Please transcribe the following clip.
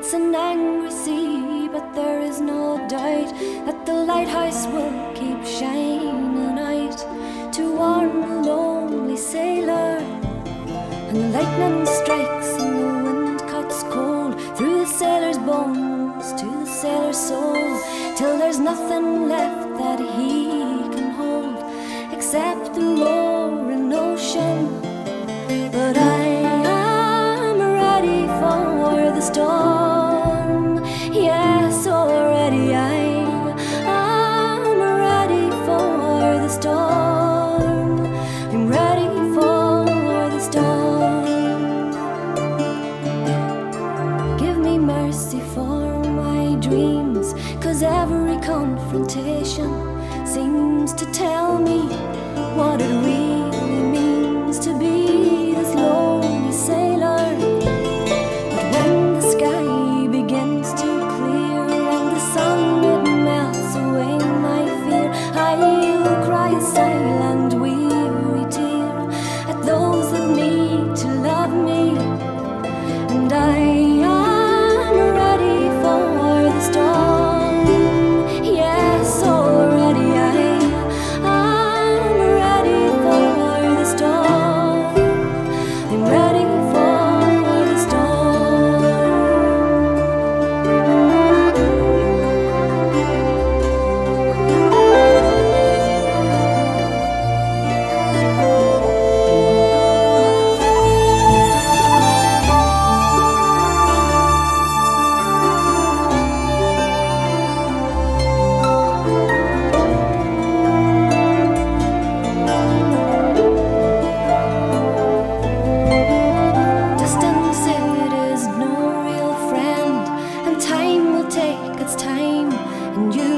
It's an angry sea, but there is no doubt that the lighthouse will keep shining out to warn the lonely sailor. And the lightning strikes and the wind cuts cold through the sailor's bones to the sailor's soul, till there's nothing left that he can hold except the roaring ocean. But I am ready for the storm. Yes, already I'm ready for the storm. I'm ready for the storm. Give me mercy for my dreams, 'cause every confrontation seems to tell me what it really means to be this lonely sailor. But when the sky begins to clear and the sun it melts away my fear, I will cry a silent weary tear at those that need to love me. And I am ready for the storm. Yes, already I'm ready for the storm. I'm ready for the storm. Distance, it is no real friend, and time will take its time, and you